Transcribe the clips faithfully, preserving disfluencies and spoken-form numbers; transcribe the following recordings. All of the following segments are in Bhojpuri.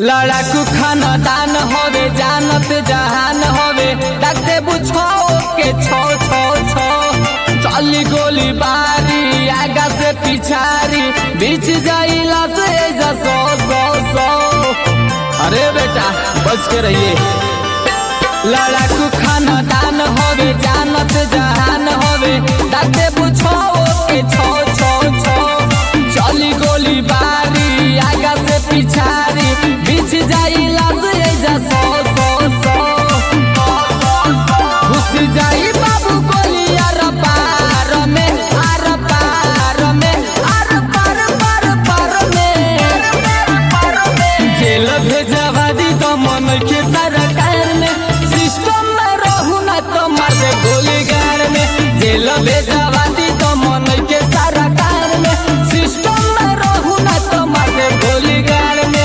लड़ाकू खानदान होवे जानत जहान होवे देखते बुझाओ के छो छो छो चली गोली बारी आगा से पिछारी बीच जाइला से जा सो सो सो। अरे बेटा बच के रहिए। लड़ाकू खानदान होवे जानत जहान होवे देखते बुझाओ के छो छो छो चली गोली बारी आगा से पिछारी बीच जाइला से जा सो सो सो घुस जाई बाबू गोली आर पार में आर पार में आर पार पार पार में जेल भेजवा दी तो मन के सरकार में सिस्टम में रहू ना तो मार दे गोली गार में जेल भेजवा दी तो मन के सरकार में सिस्टम में रहू ना तो मार दे गोली गार में।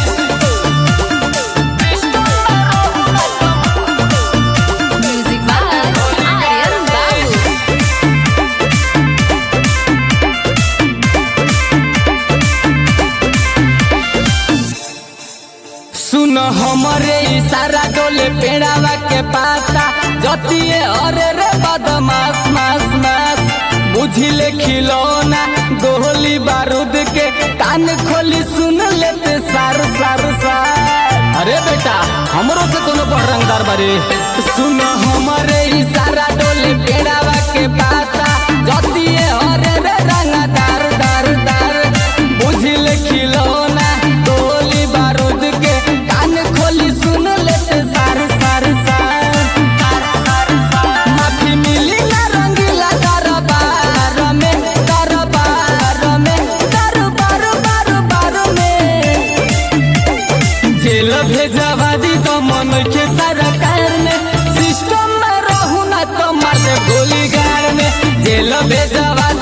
सुन हमरे इशारा डोले पेड़ावा के पाता जतिए अरे रे बदमाश मास मास बुझिले खिलौना गोली बारूद के कान खोली सुन लेते सार सार सार। अरे बेटा हमरो से कोनो बड़ रंगदार बारे। सुन हमरे इशारा डोले पेड़ावा के पाता जतिए अरे रे रंगदार दार दार बुझिले खिलौना गोली बारूद के कान खोली सुन लेते सार सार सार। माफी मिली ना रंगीला दरबार में दरबार में दरबार बार बार में जेल भेजवा दी तो मन के सरकार में सिस्टम में रहू ना तो मार दे गोली गार में जेल भेजवा